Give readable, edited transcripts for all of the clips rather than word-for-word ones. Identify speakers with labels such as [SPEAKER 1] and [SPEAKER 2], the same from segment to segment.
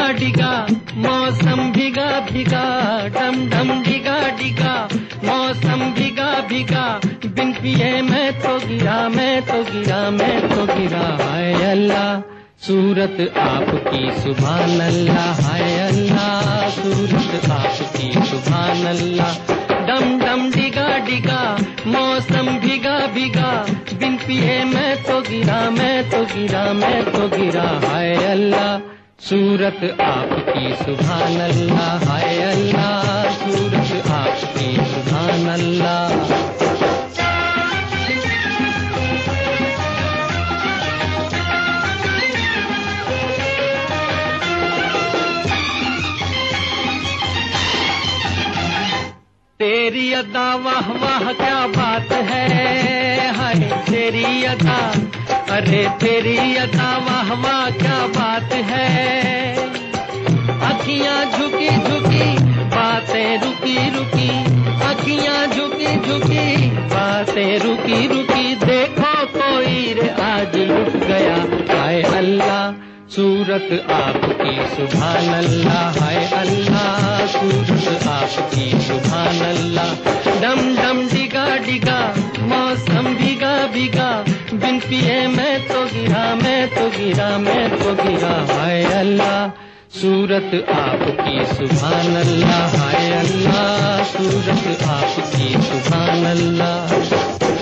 [SPEAKER 1] डिगा मौसम भीगा भीगा, डम डम डिगा डिगा मौसम भीगा भीगा, बिन पिए मैं तो गिरा मैं तो गिरा मैं तो गिरा। हाय अल्लाह सूरत आपकी सुभान अल्लाह, हाय अल्लाह सूरत आपकी सुभान अल्लाह। डम डम डिगा डिगा मौसम भीगा भीगा, बिन पिए मैं तो गिरा मैं तो गिरा मैं तो गिरा। हाय अल्लाह सूरत आपकी सुभान अल्लाह, हाय अल्लाह सूरत आपकी सुभान अल्लाह। तेरी अदा वाह वाह क्या बात है, हाय तेरी अदा, अरे तेरी अदा वाह वाह क्या बात है। अखियां झुकी झुकी बातें रुकी रुकी, अखियां झुकी झुकी बातें रुकी रुकी, देखो कोई रे आज लुट गया। हाय अल्लाह सूरत आपकी सुभान अल्लाह, हाय अल्लाह सूरत आपकी सुभान अल्लाह। डम डम डिगा डिगा मौसम भीगा भीगा, बिन पिए मैं तो गिरा मैं तो गिरा मैं तो गिरा। हाय अल्लाह सूरत आपकी सुभान अल्लाह, हाय अल्लाह सूरत आपकी सुभान अल्लाह।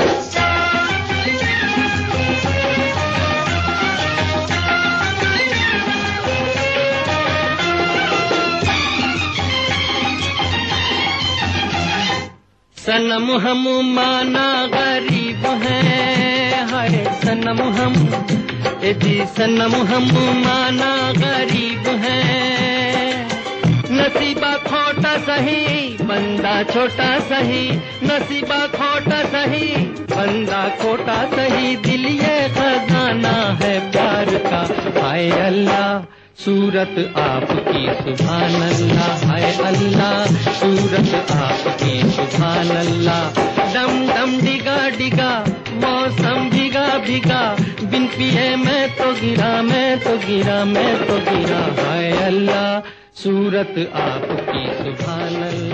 [SPEAKER 1] सनम हम माना गरीब हैं, हाय सनम हम जी सनम हम माना गरीब हैं। नसीबा खोटा सही बंदा छोटा सही, नसीबा खोटा सही बंदा खोटा सही, दिल ये खजाना है प्यार का। हाय अल्लाह सूरत आपकी सुभान अल्लाह, हाय अल्लाह सूरत आपकी सुभान अल्लाह। डम डम डिगा डिगा मौसम भीगा भीगा, बिन पिए मैं तो गिरा मैं तो गिरा मैं तो गिरा। हाय अल्लाह सूरत आपकी सुभान अल्लाह।